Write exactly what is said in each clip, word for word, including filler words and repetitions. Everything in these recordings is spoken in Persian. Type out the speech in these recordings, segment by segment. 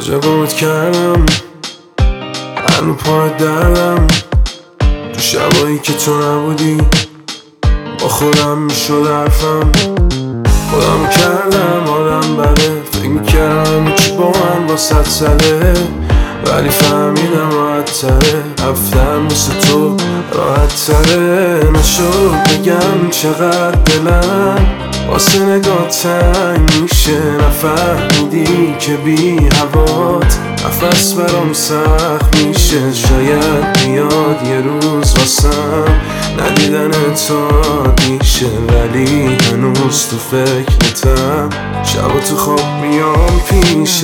کجا گمت کردم هنو پای دردم تو شبایی که تو نبودی با خودم میشد حرفم خودم کردم آدم بده فکر میکردم کی با من با صد ساله ولی فهمیدم راحت تره رفتم مثل تو راحت تره نشد بگم چقدر دلم واسه نگاه تنگ میشه نفهمیدی که بی هوات نفس برام سخت میشه شاید بیاد یه روز واسم ندیدن تو میشه ولی هنوز تو فکرتم شب تو خواب میام پیشت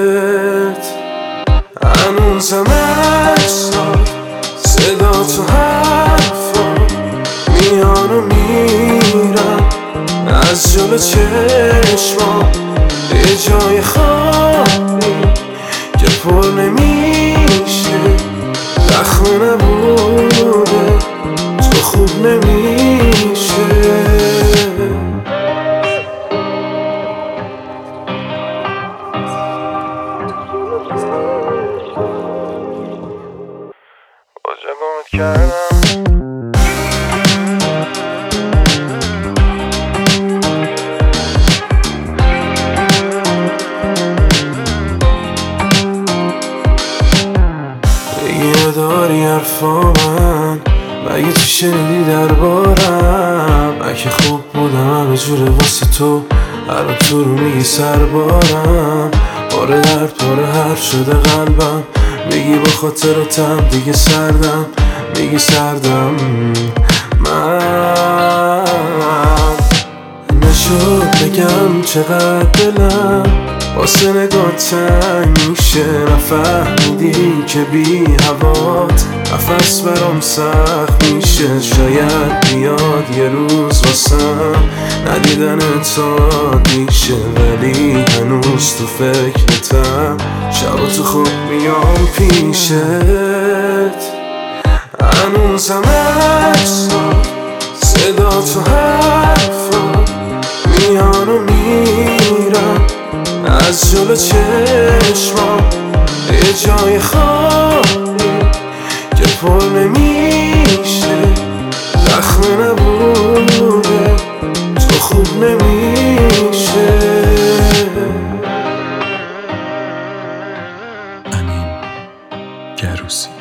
هنوزم عکسات صدا تو حرفا میان و میرم از جلو چشمام یه جای خالی که پر نمیشه زخم نبوده تو خوب نمیشه کجا گمت کردم بگی داری حرفا من مگه تو شنیدی دربارم اگه خوب بودم همه جوره واسه تو الان تو رو میگی سربارم پاره درد پاره حرف شده قلبم میگی با خاطراتم دیگه سردم میگی سردم من نشد بگم چقدر دلم واسه نگاه تنگ میشه نفهمیدی که بی هوات نفس برام سخت میشه شاید بیاد یه روز واسم ندیدن تو میشه ولی هنوز تو فکرتم شب تو خوب میام پیشت هنوزم عکسات صدا تو حرفا میان و میرم از جلو چشمام یه جای خالی که پر نمیشه زخم نبوده تو خوب نمیشه امین گروسی.